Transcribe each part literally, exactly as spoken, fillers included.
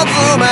妻。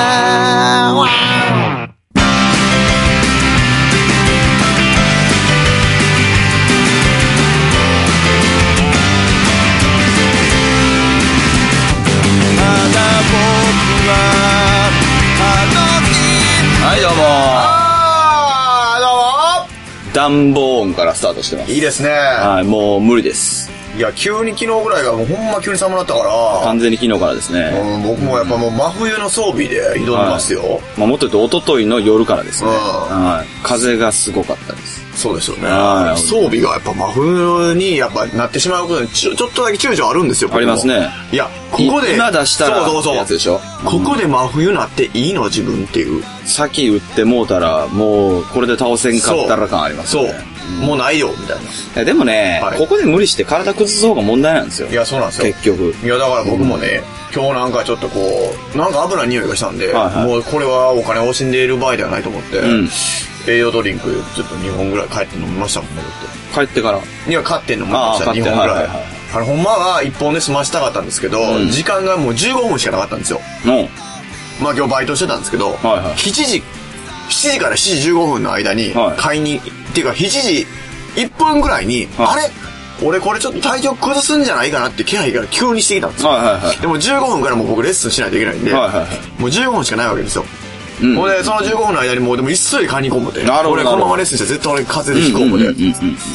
はい、どうもあー、どうも暖房音からスタートしてます。 いいですね。 はい、もう無理です。 いや、急に昨日ぐらいがもうほんま急に寒くなったから。 完全に昨日からですね。 うん、僕もやっぱもう真冬の装備で挑んでますよ。はい、 まあ、もっと言うと一昨日の夜からですね。 うん、 はい。風がすごかったです。 そうですよね。はい、装備がやっぱ真冬にやっぱなってしまうことにちょ、ちょっとだけ躊躇あるんですよ。 ありますね。 いや、ここで。 今出したらそうそうそうやつでしょ。 ここで真冬なっていいの自分っていう。 先打ってもうたら、もうこれで倒せんかったら感ありますね。 そう。もうないよ、みたいな。 でもね、はい、ここで無理して体崩す方が問題なんですよ。 いや、そうなんですよ。 結局。 いや、だから僕もね、うん、今日なんかちょっとこう、なんか危ない匂いがしたんで、はいはい、もうこれはお金を惜しんでいる場合ではないと思って、うん、栄養ドリンクちょっとにほんぐらい帰って飲みましたもんね、 帰ってからいや、買って飲みました、にほんぐらい。はいはいはい、あれ、ほんまはいっぽんで済ましたかったんですけど、うん、時間がもうじゅうごふんしかなかったんですよ。うん、まあ今日バイトしてたんですけど、はいはい、しちじ、しちじからしちじじゅうごふんの間に買いに、はい、っていうかしちじいっぷんぐらいに、はい、あれ俺これちょっと体調崩すんじゃないかなって気配が急にしてきたんですよ。はいはいはい、でもじゅうごふんからもう僕レッスンしないといけないんで、はいはいはい、もうじゅうごふんしかないわけですよ。うん、ほんで、そのじゅうごふんの間にもうでも一斉に買いに行こう思って。俺このままレッスンしたら絶対俺風邪で引こう思って。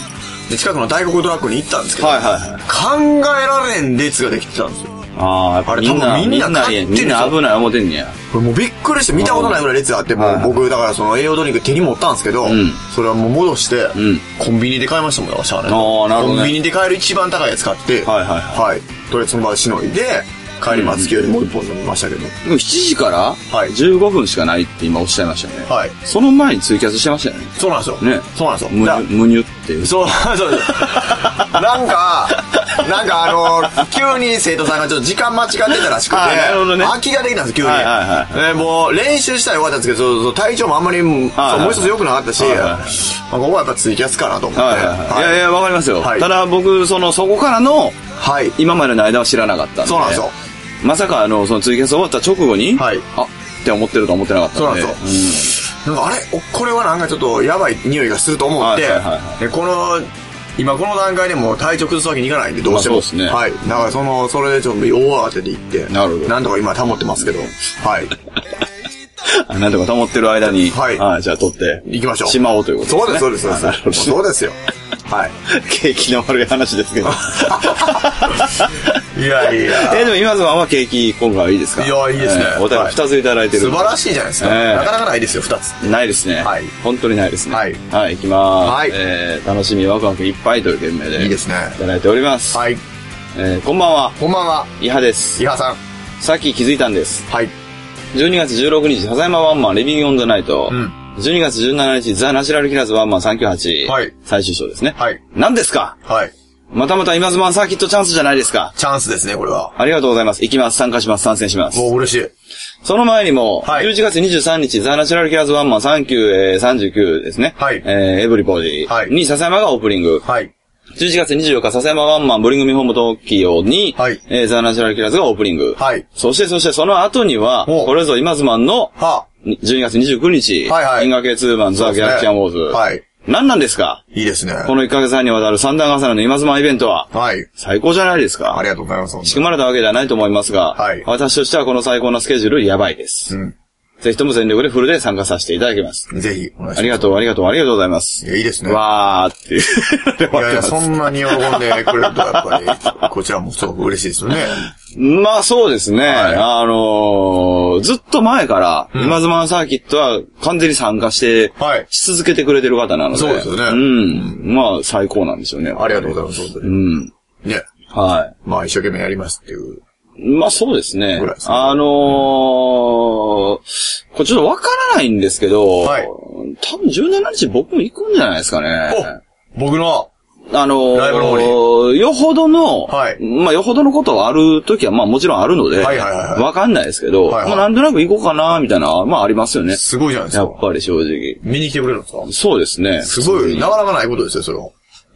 で、近くの大黒ドラッグに行ったんですけど、はいはいはい、考えられん列ができてたんですよ。 ああ、やっぱりみんな、みんな買ってるんですよ。みんな危ない思ってんねや。 これもうびっくりして見たことないぐらい列があって、もう僕、だからその栄養ドリンク手に持ったんですけど、うん、それはもう戻して、うん、コンビニで買いましたもん、だからしゃあない。ああ、なるほどね。コンビニで買える一番高いやつ買って、はいはいはい。はい。とりあえずその場でしのいで、帰りますけど、もう一本飲みましたけど。 でもしちじからじゅうごふんしかないって今おっしゃいましたよね。はい。その前にツイキャスしてましたよね。 そうなんですよ。ね。そうなんですよ。 むにゅ、むにゅっていう。 そう、そうです。なんか、なんかあの、急に生徒さんがちょっと時間間違ってたらしくて、なるほどね。空きができたんです、急に。はいはいはい。もう練習したらよかったんですけど、そう体調もあんまり、もう一つ良くなかったし、ここはやっぱツイキャスかなと思って。 いやいや、わかりますよ。ただ僕、その、そこからの、はい。今までの間は知らなかったんで。 そうなんですよ。 まさかあの、そのツイキャス終わった直後に、はい。あ、って思ってると思ってなかったんで。そうなんですよ。うん、なんかあれこれはなんかちょっとやばい匂いがすると思って、はいはいはいはい、でこの、今この段階でも体調崩すわけにいかないんで、どうしても。まあ、そうですね。はい。だからその、それでちょっと大慌てで行って、なるほど。なんとか今保ってますけど、はい。なんとか保ってる間に、はい。あじゃあ取って、 行きましょう。 しまおうということですね。 そうです、そうです、そうです。そうですよ。はい。 景気の悪い話ですけど。 いやいや。 えー、でも今さんは景気今回はいいですか？ いや、いいですね。 えー、お互い二ついただいてる、 はい。素晴らしいじゃないですか。えー、なかなかないですよ、二つ。 ないですね。はい。本当にないですね。はい。はい、行きまーす。はい。えー、楽しみワクワクいっぱいという件名で。 いいですね。 いただいております。はい。えー、こんばんは。 こんばんは。 イハです。 イハさん。 さっき気づいたんです。 はい。 じゅうにがつじゅうろくにち、笹山ワンマン、リビングオンザナイト。うん。じゅうにがつじゅうしちにち、ザ・ナチュラルキラーズワンマンさんきゅうはち。はい。最終章ですね。はい。何ですか？はい。またまた今ズマンサーキットチャンスじゃないですか。 チャンスですね、これは。 ありがとうございます。行きます。参加します。参戦します。 もう嬉しい。 その前にも、はい、じゅういちがつにじゅうさんにち、ザ・ナチュラルキラーズワンマンさんきゅうさんじゅうきゅうですね。はい。えー、エブリポージーに笹山がオープニング。はい。じゅういちがつにじゅうよっか、笹山ワンマンブリングミホームトキオに、はい。えー、ザ・ナチュラルキラーズがオープニング。はい。そして、そしてその後には、これぞ今ズマンの、はじゅうにがつにじゅうくにち、はいはい。銀河系ツーマンザ・ギャラクシャンウォーズ。はい。何なんですか？ いいですね。 このいっかげつはんにわたる三段重ねの今ズマンイベントは、はい。最高じゃないですか。 ありがとうございます。 仕組まれたわけではないと思いますが、はい。私としてはこの最高のスケジュールやばいです。うん。ぜひとも全力でフルで参加させていただきます。 ぜひ、お願いします。 ありがとう、ありがとう、ありがとうございます。 いや、いいですね。 わーっていう。 いやいや、そんなに喜んでくれるとやっぱり、こちらもすごく嬉しいですよね。 まあそうですね。はい、あのー、ずっと前から、うん、今ズマンサーキットは完全に参加して、はい、し続けてくれてる方なので。 そうですよね。 うん。まあ最高なんですよね。 ありがとうございます。うん。ね。はい。まあ一生懸命やりますっていう。 まあそうですね。すねあのー、これちょっとわからないんですけど、はい、多分じゅうしちにち僕も行くんじゃないですかね。 お、僕のあのー、ライブの方によほどの、はい、まあよほどのことはあるときはまあもちろんあるので、はいはいはいはい、わかんないですけど、はいはい、まあなんとなく行こうかなみたいな、まあありますよね。 すごいじゃないですか。 やっぱり正直。 見に来てくれるんですか？ そうですね。 すごい、なかなかないことですよ、それは。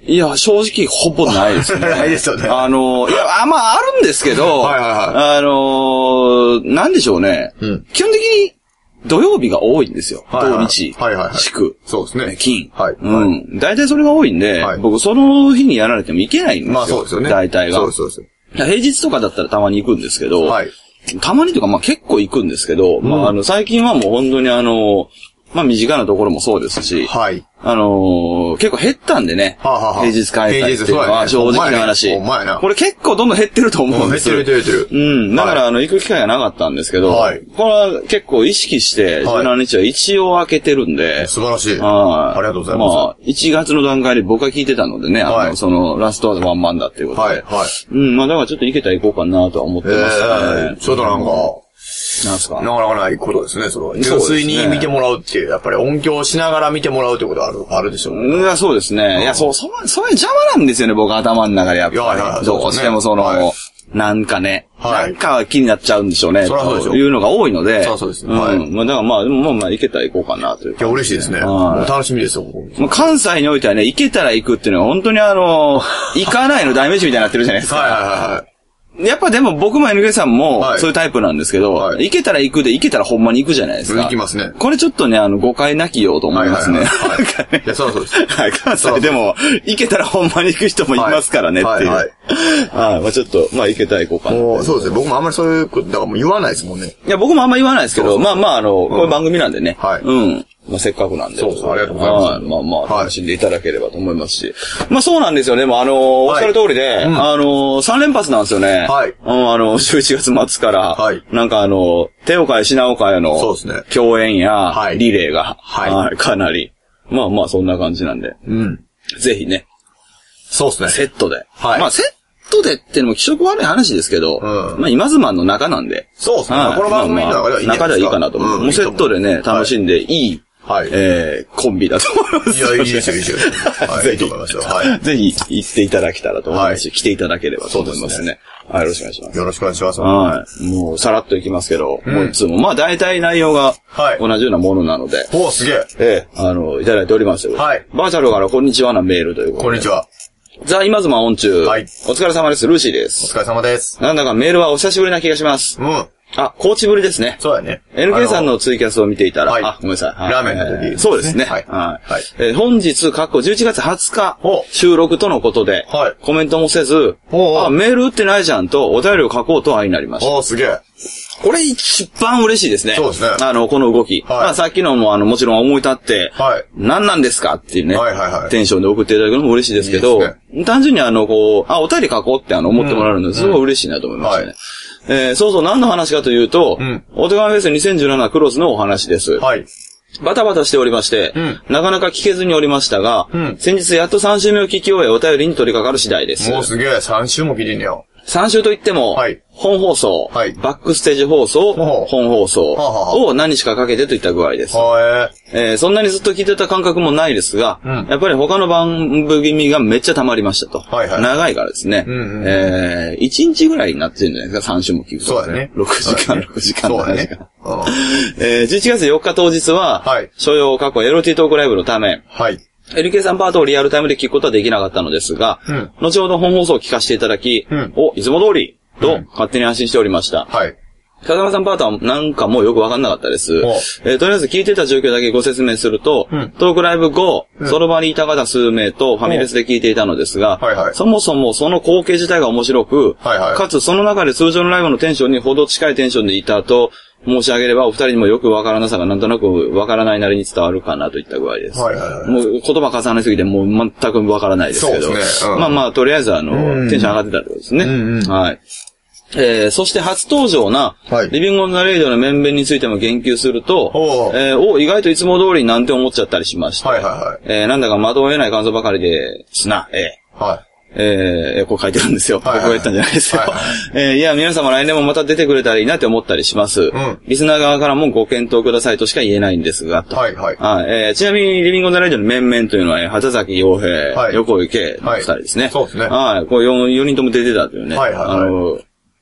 いや、正直ほぼないですね。 ないですよね。 あの、いや、あ、まあ、あるんですけど、はいはいはい。あの、なんでしょうね。うん、基本的に土曜日が多いんですよ。はいはい、土日。はいはいはい。祝。 そうですね。 金。 はい。 うん。大体それが多いんで、はい、僕その日にやられても行けないんですよ。まあそうですよね。大体が。そうですそうです。平日とかだったらたまに行くんですけど、はい。たまにとかまあ結構行くんですけど、うん、まああの最近はもう本当にあの、まあ身近なところもそうですし、はい。あのー、結構減ったんでね、はあはあ、平日開催っていうのは正直な話、ね、これ結構どんどん減ってると思うんですよ。 減ってる減ってる減ってる。 うん。だから、はい、あの、行く機会がなかったんですけど、はい、これは結構意識して、じゅうしちにちは一応開けてるんで、はい、 素晴らしい。ありがとうございます。まあ、 いちがつの段階で僕は聞いてたのでね、はい、あの、その、ラストワンマンだっていうことで、はい、はい。うん、まあだからちょっと行けたら行こうかなとは思ってますね。 えー、ちょっとなんか、 なんすかなかなかないことですね、それは。純粋に見てもらうっていう、やっぱり音響しながら見てもらうってことはある、あるでしょうね。 いや、そうですね。いや、そう、そ、それ邪魔なんですよね、僕頭の中でやっぱり。いやいや、どうしてもその、はい、なんかね、はい、なんか気になっちゃうんでしょうね。そそうでしょというのが多いので。そうそうですね。はい。うん。まあ、だからまあ、まあまあ、行けたら行こうかなという。 いや、嬉しいですね。もう楽しみですよ。 もう関西においてはね、行けたら行くっていうのは本当にあの、行かないの代名詞みたいになってるじゃないですか。はいはいはい。やっぱでも僕も エヌケー さんもそういうタイプなんですけど、はい、行けたら行くで行けたらほんまに行くじゃないですか。 行きますね。 これちょっとね、あの、誤解なきようと思いますね。はいはいはいはい、いや、そうそうです。はい、関西でも行けたらほんまに行く人もいますからねっていう。はい、はいはい。まあちょっと、まあ行けたら行こうかな。 そうですね。僕もあんまりそういうこと、だからもう言わないですもんね。 いや、僕もあんまり言わないですけど、そうそうそうまあまああの、うん、こういう番組なんでね。はい。うん。まあ、せっかくなんで。 そうそう、ありがとうございます。 はい。まあまあ、楽しんでいただければと思いますし。まあそうなんですよね。もうあのー、おっしゃる通りで、うん、あのー、さん連発なんですよね。はい。うん、あの、じゅういちがつ末から、はい。なんかあの、手を変え品を変えの、そうですね。共演や、はい。リレーが、はい。はい。かなり。まあまあ、そんな感じなんで。うん。ぜひね。 そうですね。 セットで。はい。まあ、セットでってのも気色悪い話ですけど、うん。まあ、今ズマンの中なんで。 そうですね。はい、この番組の中ではいいんじゃないですか。 中ではいいかなと思う。うん、もうセットでね、楽しんでいい。はい。えー、コンビだと思います。いや、いいですよ、いいですよ。はい。ぜひ、はい。ぜひ、行っていただけたらと思いますし、はい、来ていただければと思いますね。はい、よろしくお願いします。 よろしくお願いします。 はい。もう、さらっといきますけど、うん、もういつも、まあ、大体内容が、はい。同じようなものなので。 お、すげえ。 ええ、あの、いただいておりますよ。はい。バーチャルから、こんにちはなメールということで。 こんにちは。 ザ・今妻オン中。はい。お疲れ様です。ルーシーです。 お疲れ様です。 なんだかメールはお久しぶりな気がします。うん。あ、コーチぶりですね。 そうだね。 エヌケー さんのツイキャスを見ていたら、 はい、 あ、ごめんなさい。はい、 ラーメンの時、ね、 そうですね。はい。はい。はい、えー、本日、過去じゅういちがつはつか、収録とのことで、はい、コメントもせず、あ、メール打ってないじゃんと、お便りを書こうと愛になりました。 おー、すげえ。 これ一番嬉しいですね。 そうですね。 あの、この動き。はい、まあさっきのもあの、もちろん思い立って、はい。何なんですかっていうね。はいはいはい。テンションで送っていただくのも嬉しいですけど、いいですね、単純にあの、こう、あ、お便り書こうってあの、思ってもらえるので、すごい嬉しいなと思いましたね。うんうんはいえー、そうそう、何の話かというと、うん、お手紙フェスにせんじゅうななクロスのお話です。はい。バタバタしておりまして、うん、なかなか聞けずにおりましたが、うん、先日やっとさん週目を聞き終えお便りに取り掛かる次第です。 もうすげえ、さん週も聞いてんねよ。 さん週といっても、はい、本放送、はい、バックステージ放送、本放送を何日かかけてといった具合です。はえー、そんなにずっと聞いてた感覚もないですが、うん、やっぱり他の番組がめっちゃ溜まりましたと。はいはい、長いからですね、うんうんえー。いちにちぐらいになってるんじゃないですか、さん週も聞くと、ね。そうだね。ろくじかん、ろくじかん、ななじかん。えー、じゅういちがつよっか当日は、はい、所要過去エロティトークライブのため、はいエルケー さんパートをリアルタイムで聞くことはできなかったのですが、うん、後ほど本放送を聞かせていただき、うん、お、いつも通りと勝手に安心しておりました。はい。風間さんパートはなんかもうよくわかんなかったです。えー、とりあえず聞いてた状況だけご説明すると、うん、トークライブ後、うん、その場にいた方数名とファミレスで聞いていたのですが、はいはい、そもそもその光景自体が面白く、はいはい、かつその中で通常のライブのテンションにほど近いテンションでいたと、申し上げればお二人にもよくわからなさがなんとなくわからないなりに伝わるかなといった具合です。はいはいはい、もう言葉重ねすぎてもう全くわからないですけど。そうですね。うん、まあまあとりあえずあの、テンション上がってたってことですね。うんうん、はい。えー、そして初登場な、はい、リビングオンザレイディオの面々についても言及すると、えー、お、意外といつも通りなんて思っちゃったりしました。はいはいはい。えー、なんだか惑わえない感想ばかりですな、えー。はい。えー、こう書いてるんですよ。はいはい、僕が言ったんじゃないですよ。はいはい、えー、いや、皆様来年もまた出てくれたらいいなって思ったりします。うん、リスナー側からもご検討くださいとしか言えないんですが、と。はいはい。あえー、ちなみに、リビングオンザラジオの面々というのは、畑崎洋平、はい、横池の二人ですね。はい、そうですね。はい。こう 4, 4人とも出てたというね。はいはいはい。あの、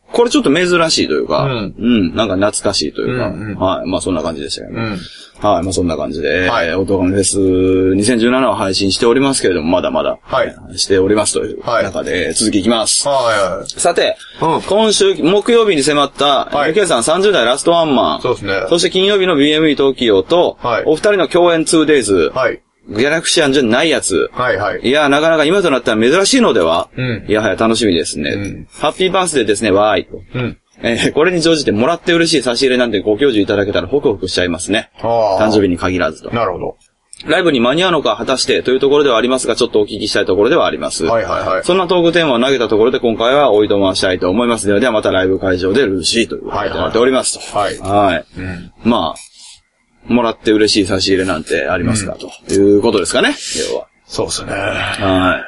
これちょっと珍しいというか、うん、うん、なんか懐かしいというか、うんうん、はい。まあそんな感じでしたよね。うんはい。まあそんな感じで、はい、オトガメフェスにせんじゅうななを配信しておりますけれども、まだまだ、はい、しておりますという中で、はい、続きいきます。はいはい、さて、うん、今週木曜日に迫った、はい、エヌケー さんさんじゅう代ラストワンマン、そうですね。そして金曜日の ビーエムイー トーキオと、はい、お二人の共演 ツーデイズ、はい、ギャラクシアンじゃないやつ。はいはい。いや、なかなか今となったら珍しいのでは、うん、いやはや楽しみですね。うん、ハッピーバースデーですね、わーいと。うんえー、これに乗じてもらって嬉しい差し入れなんてご教授いただけたらホクホクしちゃいますね。誕生日に限らずと。 なるほど。 ライブに間に合うのか果たしてというところではありますが、ちょっとお聞きしたいところではあります。はいはいはい。そんなトークテーマを投げたところで今回はおいとましたいと思います。ではではまたライブ会場でルーシーということになっておりますと。はいはい。はい。うん、まあ、もらって嬉しい差し入れなんてありますか、うん、ということですかね。要は。 そうですね。はい。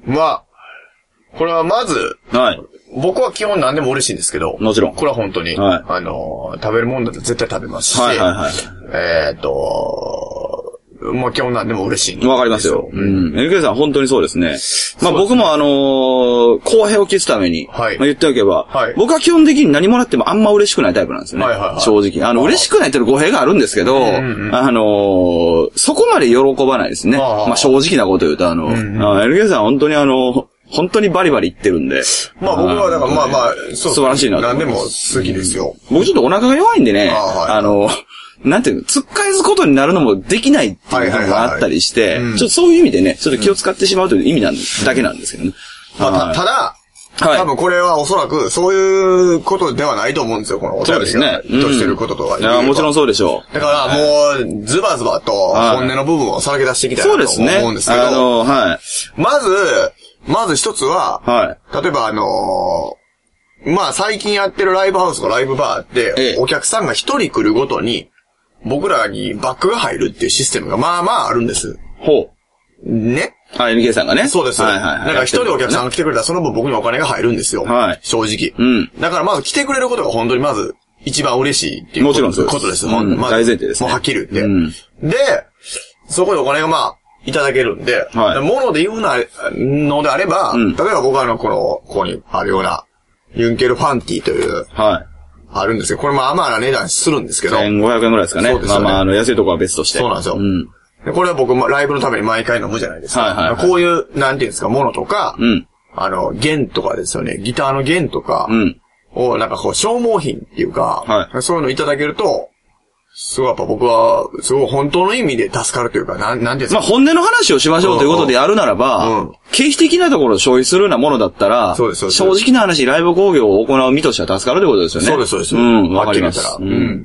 まあ、これはまず、はい。僕は基本何でも嬉しいんですけど。 もちろん。 これは本当に。はい。あの、食べるもんだと絶対食べますし。はいはいはい。えっと、まあ基本何でも嬉しいんです。 わかりますよ。うん。エヌケー さん本当にそうですね。まあ僕もあのー、公平を期すために。はい。まあ言っておけば。はい。僕は基本的に何もらってもあんま嬉しくないタイプなんですよね。はいはいはい。正直。あの、嬉しくないっていう語弊があるんですけど、うんうん、あのー、そこまで喜ばないですね。まあ正直なこと言うと、あの、うんうん、エヌケー さん本当にあの、本当にバリバリ言ってるんで。 まあ僕はだからまあまあ、 そう素晴らしいなと。 何でも好きですよ。 僕ちょっとお腹が弱いんでね、あ、はい、あの、なんていうの、つっかえずことになるのもできないっていうのがあったりして、ちょっとそういう意味でね、ちょっと気を使ってしまうという意味なんだけなんですけどね。 まあ、た、ただ、はい、多分これはおそらくそういうことではないと思うんですよ、このお便りが意図してることとは。 いや、もちろんそうでしょう。だからもう、ズバズバと本音の部分をさらけ出していきたいなと思うんですけど。そうですね。あの、はい。まず、まず一つは、はい、例えばあのー、まあ最近やってるライブハウスとかライブバーって、ええ、お客さんが一人来るごとに、僕らにバックが入るっていうシステムがまあまああるんです。ほう。ね。 はい、エヌケー さんがね。 そうです。はいはいはい。だから一人お客さんが来てくれたらその分僕にお金が入るんですよ。はい。正直。うん。だからまず来てくれることが本当にまず一番嬉しいっていうことです。もちろんそうです。ことです。うん、まあ、 大前提です、ね。 もうはっきり言って。うん、で、そこでお金がまあ、いただけるんで、はい、もので言うなのであれば、うん、例えば僕はあの、この、ここにあるような、ユンケルファンティという、はい。あるんですけど、これまあまあな値段するんですけど。 せんごひゃくえんぐらいですかね。そうですよね。まあまあ、あの、安いところは別として。 そうなんですよ。うん。でこれは僕、ライブのために毎回飲むじゃないですか。はいはい、はい。こういう、なんていうんですか、ものとか、うん。あの、弦とかですよね。ギターの弦とか、うん。を、なんかこう、消耗品っていうか、はい。そういうのいただけると、すごいやっぱ僕は、すごい本当の意味で助かるというか、なん、なんですか。 まあ本音の話をしましょうということでやるならば、うん、経費的なところを消費するようなものだったら、そうですそうです正直な話、ライブ工業を行う身としては助かるということですよね。 そうですそうです。 うん、わかります。うん。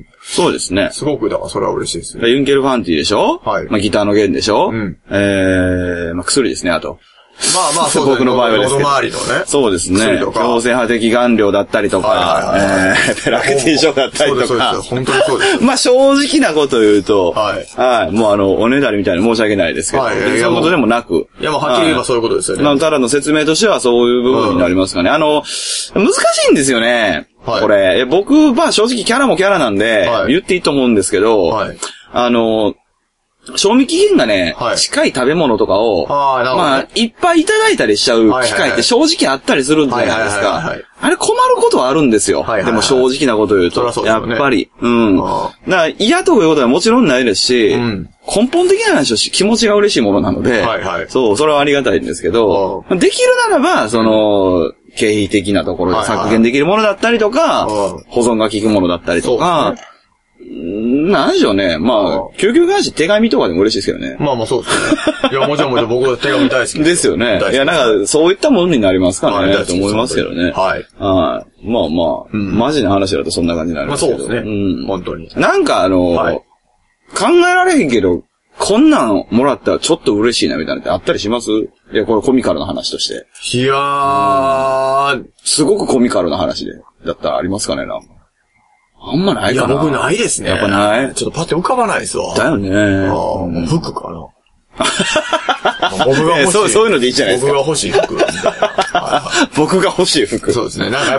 そうですね。 すごく、だからそれは嬉しいですね。 ユンケルファンティでしょはい。まあギターの弦でしょうん。えー、まあ薬ですね、あと。 まあまあそうですね。僕の場合はですけど。喉周りのね。 そうですね。強制派的顔料だったりとか、えー、ペラクティ症だったりとか。そうです、そうです。本当にそうです。まあ正直なこと言うと、はい。はい。もうあの、おねだりみたいに申し訳ないですけど、はい。そういうことでもなく。 いや、もうはっきり言えばそういうことですよね。 まあ、ただの説明としてはそういう部分になりますかね。あの、難しいんですよね。はい。これ。僕、まあ正直キャラもキャラなんで、言っていいと思うんですけど、はい。あの、賞味期限がね、はい、近い食べ物とかを、あね、まあ、いっぱいいただいたりしちゃう機会って正直あったりするんじゃないですか。あれ困ることはあるんですよ。はいはいはい、でも正直なことを言うと。うね、やっぱり。うん。だから嫌ということはもちろんないですし、うん、根本的な話をし気持ちが嬉しいものなので、はいはい、そう、それはありがたいんですけど、できるならば、その、経費的なところで削減できるものだったりとか、はいはい、保存が効くものだったりとか、なんでしょうね。まあ、究極の話、手紙とかでも嬉しいですけどね。 まあまあそうですね。いや、もちろんもちろん僕は手紙大好きです。 ですよね。いや、なんか、そういったものになりますからね、と思いますけどね。はい。はい。まあまあ、うん、マジな話だとそんな感じになりますけど。まあそうですね。うん。本当に。なんかあの、はい、考えられへんけど、こんなんもらったらちょっと嬉しいなみたいなのってあったりします？いや、これコミカルな話として。 いやー、うん、 すごくコミカルな話で。だったらありますかね、なんか。あんまないかな。 いや、僕ないですね。 やっぱない。 ちょっとパッて浮かばないですわ。 だよね。 ああ、うん、服かな。僕が欲しい。 そう、そういうのでいいじゃないですか。 僕が欲しい服みたいな。 僕が欲しい服。 そうですね。なんかやっぱ、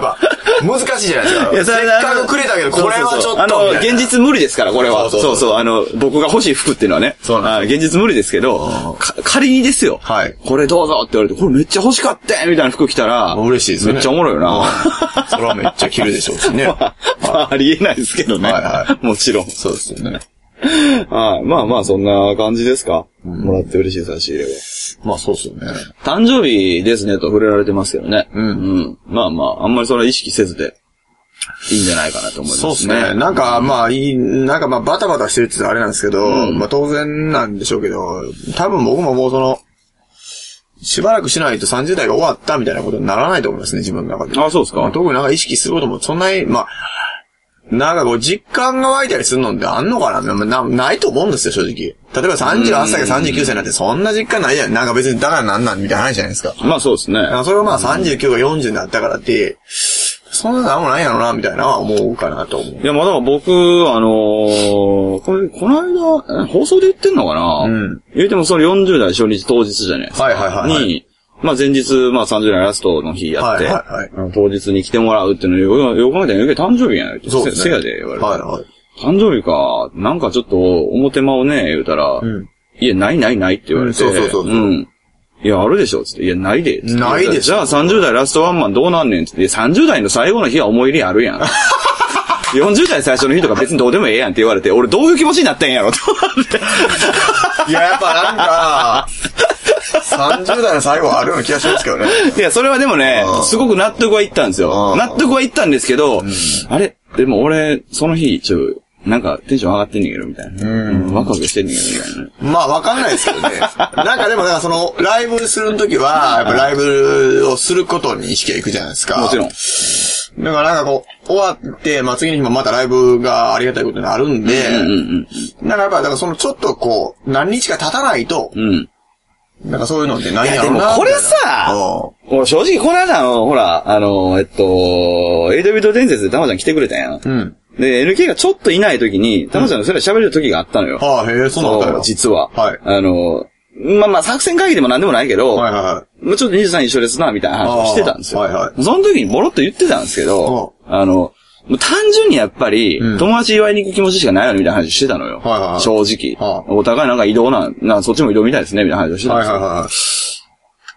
難しいじゃないですか。いや、せっかくくれたけど、これはちょっと。 あの、現実無理ですから、これは。そうそうそう。あの、僕が欲しい服っていうのはね。そうなんです。現実無理ですけど、仮にですよ。はい。これどうぞって言われて、これめっちゃ欲しかったみたいな服着たら、 嬉しいですね。 めっちゃおもろいよな。 それはめっちゃ着るでしょうしね。 まあ、ありえないですけどね。はいはい。もちろん。 そうですよね。 はい。まあまあ、そんな感じですか。もらって嬉しい差し入れは。 まあそうですよね。 誕生日ですねと触れられてますけどね。うん。うん。まあまあ、あんまりそれは意識せずでいいんじゃないかなと思いますね。 そうですね。なんかまあいい、なんかまあバタバタしてるって言ったらあれなんですけど、うん、まあ当然なんでしょうけど、多分僕ももうその、しばらくしないとさんじゅう代が終わったみたいなことにならないと思いますね、自分の中で。 あ、そうですか。 まあ、特になんか意識することもそんなに、まあ、なんかこう実感が湧いたりするのってあんのかな な, ないと思うんですよ、正直。例えばさんじゅうはっさいかさんじゅうきゅうさいになってそんな実感ないじゃん。なんか別にだからなんなんみたいな話じゃないですか。 まあそうですね。 それをまあさんじゅうきゅうがよんじゅうになったからって、そんななんもないやろな、みたいなのは思うかなと思う。 いや、まあだから僕、あのー、これ、この間、放送で言ってんのかなうん。言うてもそのよんじゅう代初日当日じゃないですか。はいはいはい、はい。に、まあ前日、まあさんじゅう代ラストの日やって、はいはいはい、当日に来てもらうっていうのを、よく考えたら、よく誕生日やないと。そうですね。せやで言われて。はいはい。誕生日か、なんかちょっと表間をね、言うたら、うん、いや、ないないないって言われて、うん、そうそうそうそう。うん。いや、あるでしょつって。いや、ないで。 ないでしょ。 じゃあさんじゅう代ラストワンマンどうなんねんつって。いや、さんじゅう代の最後の日は思い入れあるやん。よんじゅう代最初の日とか別にどうでもええやんって言われて、俺どういう気持ちになってんやろと思って。 いや、やっぱなんか、さんじゅう代の最後はあるような気がしますけどね。 いや、それはでもね、すごく納得はいったんですよ。納得はいったんですけど、うん、あれでも俺、その日、ちょ、なんかテンション上がってんねんけど、みたいな。うん。ワクワクしてんねんけど、みたいな。まあ、わかんないですけどね。なんかでも、なんかその、ライブするときは、やっぱライブをすることに意識がいくじゃないですか。 もちろん。 だからなんかこう、終わって、まあ次の日もまたライブがありがたいことになるんで、うんうんうん、だからやっぱ、だからそのちょっとこう、何日か経たないと、うん、なんかそういうのってないんやろうな。 でもこれさ、俺正直この間の、ほら、あの、えっと、エイドビット伝説でたまちゃん来てくれたやん。うん。で、エヌケー がちょっといない時に、たまちゃんのそれ喋る時があったのよ。 はあ、へえ、そうなんだよ。 実は。はい。あの、まあまあ作戦会議でもなんでもないけど、はいはいはい。もうちょっとにじゅうさん一緒ですな、みたいな話をしてたんですよ。はいはい。その時にボロッと言ってたんですけど、あの、もう単純にやっぱり、うん、友達祝いに行く気持ちしかないよみたいな話してたのよ。はいはいはい、正直、はあ。お互いなんか移動な、な、そっちも移動みたいですね、みたいな話をしてたんですよ。はいはいはい、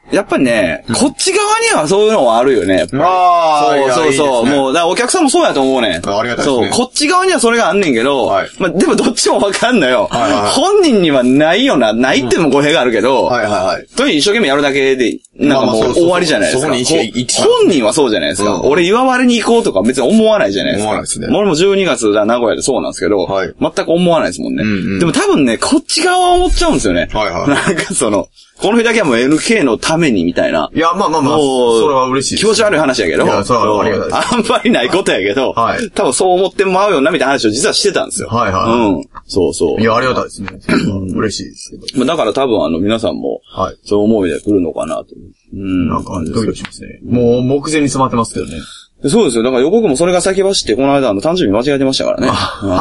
やっぱりね、うん、こっち側にはそういうのはあるよね。やっぱりああ、そうそうそう。いいね、もう、だからお客さんもそうやと思うね。 ありがたいですね。 そう、こっち側にはそれがあんねんけど、はい、まあでもどっちもわかんのよ、はいはいはい。本人にはないよな、ないっても語弊があるけど、うん、はいはいはい。とにかく一生懸命やるだけで、なんかもう終わりじゃないですか。まあまあそうそうそう、そこに一本人はそうじゃないですか。うん、俺祝われに行こうとか別に思わないじゃないですか。思わないですね。俺もじゅうにがつだ、名古屋でそうなんですけど、はい、全く思わないですもんね、うんうん。でも多分ね、こっち側は思っちゃうんですよね。はいはい。なんかその、この日だけはもう エヌケー のためにみたいな。 いや、まあまあまあ、それは嬉しいです。 気持ち悪い話やけど。いや、それはありがたいです。あんまりないことやけど、はい。多分そう思ってもらうよなみたいな話を実はしてたんですよ。はいはい。うん。そうそう。 いや、ありがたいですね。嬉しいですけど。 だから多分あの皆さんも、はい。そう思いで来るのかなと。 うん。なんか、ドキドキしますね。もう目前に詰まってますけどね。 そうですよ。だから予告もそれが先走って、この間あの誕生日間違えてましたからね。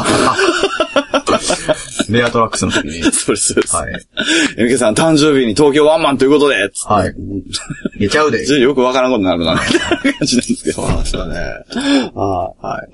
レアトラックスの時に。 そうです、そうです。はい。エムケー さん誕生日に東京ワンマンということで、 はい。いちゃうで。 よくわからんことになるな、みたいな感じなんですけど。 そうなんですよね。 はい。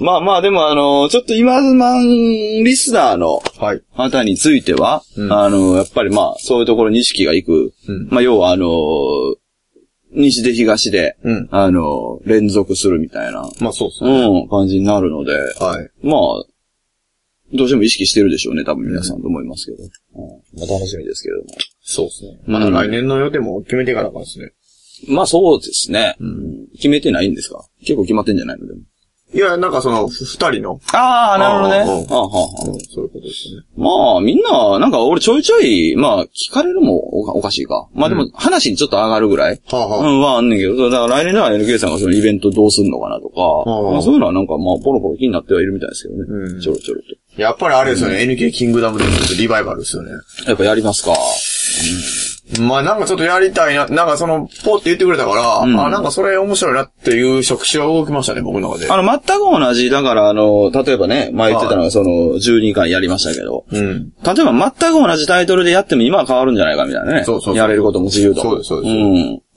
まあまあ、でもあの、ちょっと今マンリスナーの方については、はい、あの、やっぱりまあ、そういうところに意識がいく。うん、まあ、要はあの、西で東で、うん、あの、連続するみたいな。 まあそうですね。 うん、感じになるので。はい。まあ、どうしても意識してるでしょうね、多分皆さんと思いますけど。うん、まあ楽しみですけども。 そうですね。まだ来年の予定も決めていかなかったですね。 まあそうですね、うん。決めてないんですか？結構決まってんじゃないのでも。 いや、なんかその、二人の。 ああ、なるほどね。ああ、はあ、はあ、 そういうことですね。 まあ、みんな、なんか俺ちょいちょい、まあ、聞かれるもお か, おかしいか。まあでも、話にちょっと上がるぐらい。はあはあ、うん、はあんねんけど、だから来年では エヌケー さんがそのイベントどうすんのかなとか、はあまあ、そういうのはなんかまあ、ポロポロ気になってはいるみたいですけどね。うん、ちょろちょろと。 やっぱりあれですよね、うん、エヌケー キングダムでリバイバルですよね。 やっぱやりますか。 うん、まあなんかちょっとやりたいな、なんかその、ポーって言ってくれたから、うん、あ、なんかそれ面白いなっていう触手は動きましたね、僕の中で。 あの、全く同じ、だからあの、例えばね、前言ってたのがその、じゅうにかいやりましたけど、うん、例えば全く同じタイトルでやっても今は変わるんじゃないかみたいなね。そうそうそう。やれることも自由度。そうです、そうです。うん。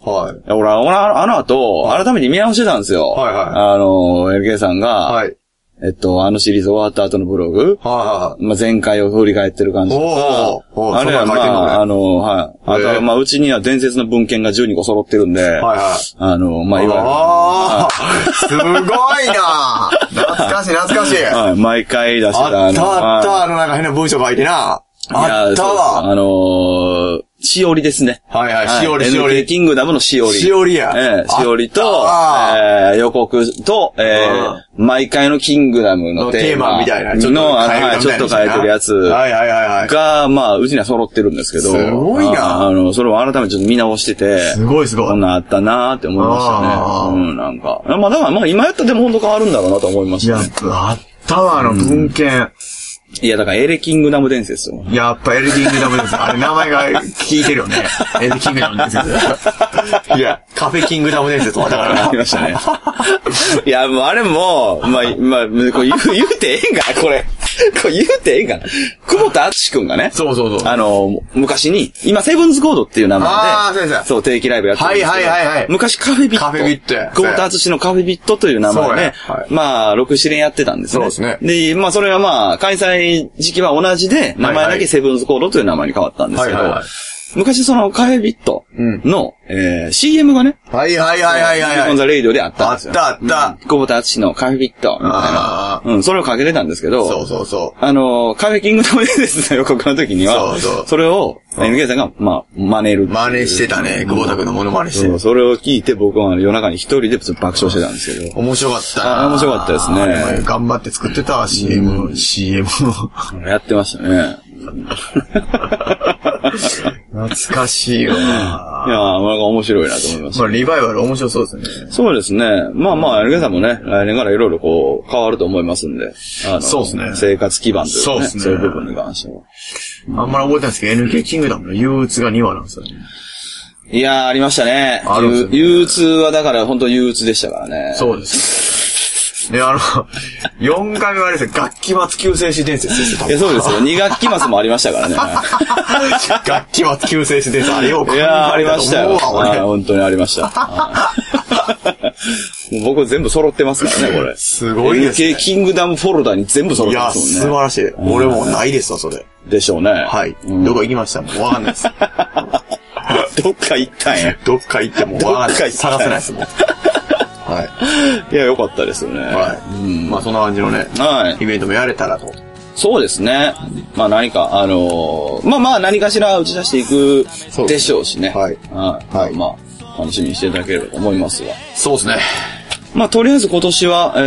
はい。俺、俺、あの後、改めて見直してたんですよ。はいはい。あの、エルケー さんが、はい。えっと、あのシリーズ終わった後のブログ。はいはい。まあ、前回を振り返ってる感じとか。あれはまあ、あの、はい。あとは、まあ、うちには伝説の文献がじゅうにこ揃ってるんで。はいはい。あの、まあ、いわゆる。ああ、 すごいな懐かしい懐かしい。 はい。毎回出してた。 あったあった、あの、なんか変な文章書いてな。あったわ。 あのー、しおりですね。 はいはい、しおり、しおり。 エヌケー キングダムのしおり。 しおりや。 ええ、しおりと、えー、予告と、えー、毎回のキングダムのテーマ。 テーマみたいな。 ちょっとはい、ちょっと変えてるやつ。はいはいはいはい。が、まあ、うちには揃ってるんですけど。 すごいな。 あの、それを改めてちょっと見直してて。 すごいすごい。 こんなんあったなーって思いましたね。うん、なんか。まあ、だからまあ、今やったらでも本当変わるんだろうなと思いましたね。 いや、あったわ、あの文献。 いや、だからエレキングダム伝説よ。 やっぱエレキングダム伝説。あれ名前が聞いてるよね。エレキングダム伝説。いや、カフェキングダム伝説とかだからありましたね。いや、もうあれも、まあ、まあ、これ言う、言うてええんかな、これ。これ言うてええんかな。久保田敦くんがね。 そうそうそう。 あの、昔に、今セブンズコードっていう名前で。ああ、先生。そう、定期ライブやってるんですけど。はいはいはいはい。昔カフェビット。 カフェビット。 久保田敦のカフェビットという名前で、まあ、ろく、ななねんやってたんですね。そうですね。で、まあ、それはまあ、開催時期は同じで、名前だけセブンズコードという名前に変わったんですけど、昔そのカフェビットの、うんえー、シーエム がね。 はいはいはいはいはい、はい。 オンザレイディオであったんですよ。 あったあった。 久保田敦のカフェビットみたいな。うん、それをかけてたんですけど。 そうそうそう。 あの、カフェキングダム伝説の予告の時には、そうそう。それを、エヌケー さんが、まあ、真似る。 真似してたね。久保田君のモノマネしてる。 それを聞いて僕は夜中に一人で爆笑してたんですけど。 面白かった。 面白かったですね。 頑張って作ってた シーエム、うん、シーエムやってましたね。 懐かしいよな。いやー、なんか面白いなと思います。 まあ、リバイバル面白そうですね。 そうですね。まあまあ、エルケーさんもね、来年からいろいろこう、変わると思いますんで。あのそうですね。 生活基盤というか、ね、そうですね。そういう部分に関しては。 あんまり覚えてないですけど、エヌケー キングダムの憂鬱がにわなんですよね。 いやー、ありましたね。あるんですよね。憂鬱はだから本当憂鬱でしたからね。 そうです。ね、あの、よんかいめはあれですよ、楽器末救世主伝説ですよ。 いや、そうですよ。に学期末もありましたからね。 楽器末救世主伝説、あれよく。 いやー、ありましたよ。本当にありました。もう僕全部揃ってますからね、これ。 すごいですね。 エヌケー キングダムフォルダに全部揃ってますもんね。 いや、素晴らしい。俺もないですわ、それ。 でしょうね。 はい。どこ行きましたもうわかんないです。 どっか行ったんや。 どっか行ってもわかんない。探せないですもん。はい。 いや、良かったですよね。 はい。うん、まあ、そんな感じのね、はい。イベントもやれたらと。 そうですね。まあ、何か、あのー、まあまあ、何かしら打ち出していくでしょうしね。はい。はい。はい。まあ、楽しみにしていただければと思いますが。 そうですね。 まあ、とりあえず今年は、え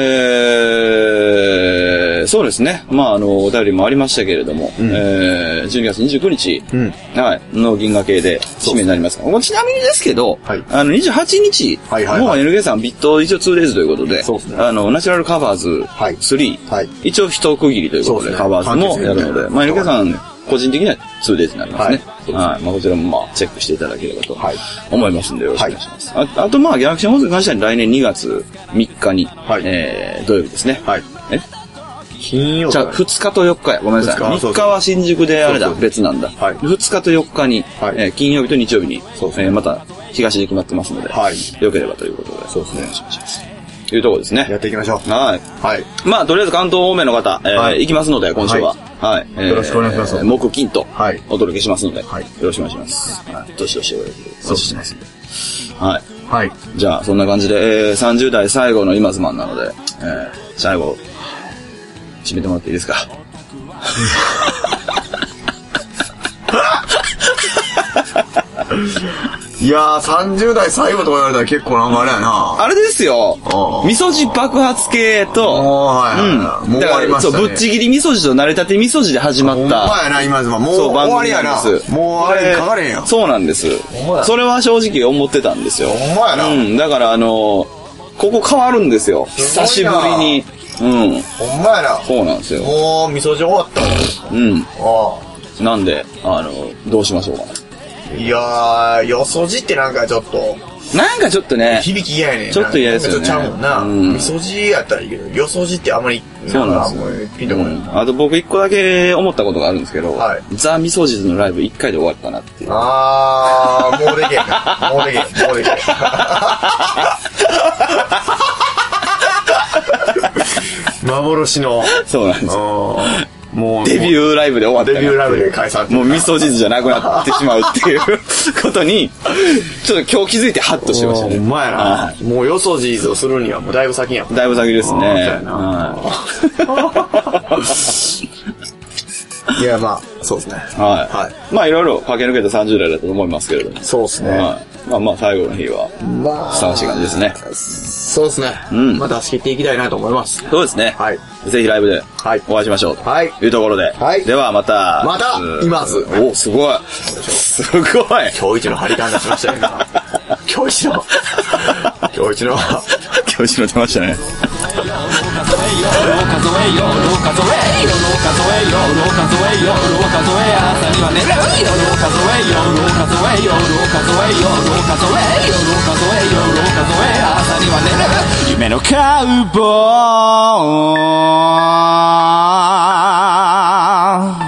ー、そうですね。まあ、あの、お便りもありましたけれども、うん、えー、じゅうにがつにじゅうくにち、うん、はい、の銀河系で締めになりますが、ちなみにですけど、はい、あの、にじゅうはちにち、はいはいはい、もう エヌケー さんビット一応 ツーデイズ ということで、そうですね。あの、ナチュラルカバーズスリー、はい、一応一区切りということで、でね、カバーズもやるので、まあ、エヌケー さん、個人的には ツーデイズ になりますね。はい。はい。まあ、こちらもまあ、チェックしていただければと思いますんで、よろしくお願いします。はい、あ, あとまあ、ギャラクシーホーズに関しては来年にがつみっかに、はい、えー、土曜日ですね。はい。え金曜日。 じゃあ、ふつかとよっかや。ごめんなさい。みっかは新宿であれだ。別なんだ。はい。ふつかとよっかに、はい、えー、金曜日と日曜日に、そうですね。えー、また、東で決まってますので、はい。よければということで、そうですね。お願いします。というところですね。 やっていきましょう。 はい。はい。まあ、とりあえず関東方面の方、えーはい、行きますので、今週は。はい。はい、 よろしくお願いします。 えー、木金と、はい。お届けしますので、はい。よろしくお願いします。はい。どしどしお願いします。はい。はい。じゃあ、そんな感じで、えー、さんじゅう代最後の今ズマンなので、えー、最後、締めてもらっていいですか。 いやー、さんじゅう代最後とか言われたら結構なんかあれやな。 あれですよ。味噌汁爆発系と、はいはい、うん。もう終わりましたね。そう、ぶっちぎり味噌汁と慣れたて味噌汁で始まった。ほんまやな、今ズマン。もう終わりやな。もうあれ、かかれんやん。 そうなんです。それは正直思ってたんですよ。 ほんまやな。 うん。だからあのー、ここ変わるんですよ。久しぶりに。うん。 ほんまやな。 そうなんですよ。 もう、味噌汁終わったわ。 うん。ああ。なんで、あの、どうしましょうかね。 いやー、よそじってなんかちょっと、 なんかちょっとね。 響き嫌やねん。 ちょっと嫌ですよね。 ちょっとちゃうもんな。みそじやったらいいけど、よそじってあんまり、 そうなんですよ。ピンとこない。あと僕一個だけ思ったことがあるんですけど、ザ・みそじのライブ一回で終わったなっていう。 あー、もうでけえな。もうでけえ。もうでけえ。幻の。 そうなんですよ。 もうデビューライブで終わったデビューライブで解散。 もう味噌汁じゃなくなってしまうっていうことに、ちょっと今日気づいてハッとしましたね。 ほんまやな。もうよそじをするにはもうだいぶ先やもん。 だいぶ先ですね。 いや、まあ、そうですね。 はい。はい。まあ、いろいろ駆け抜けたさんじゅう代だと思いますけれども。 そうですね。 まあまあ、最後の日は、まあ、ふさわしい感じですね。 そうですね。うん。まあ、出し切っていきたいなと思います。 そうですね。はい。ぜひライブで、はい。お会いしましょう。はい。というところで。はい。では、また。 また、います。 お、すごい。すごい。 今日一の張り感出しましたね。今日一の。今日一の。 今日一の出ましたね。夢のカウボーイ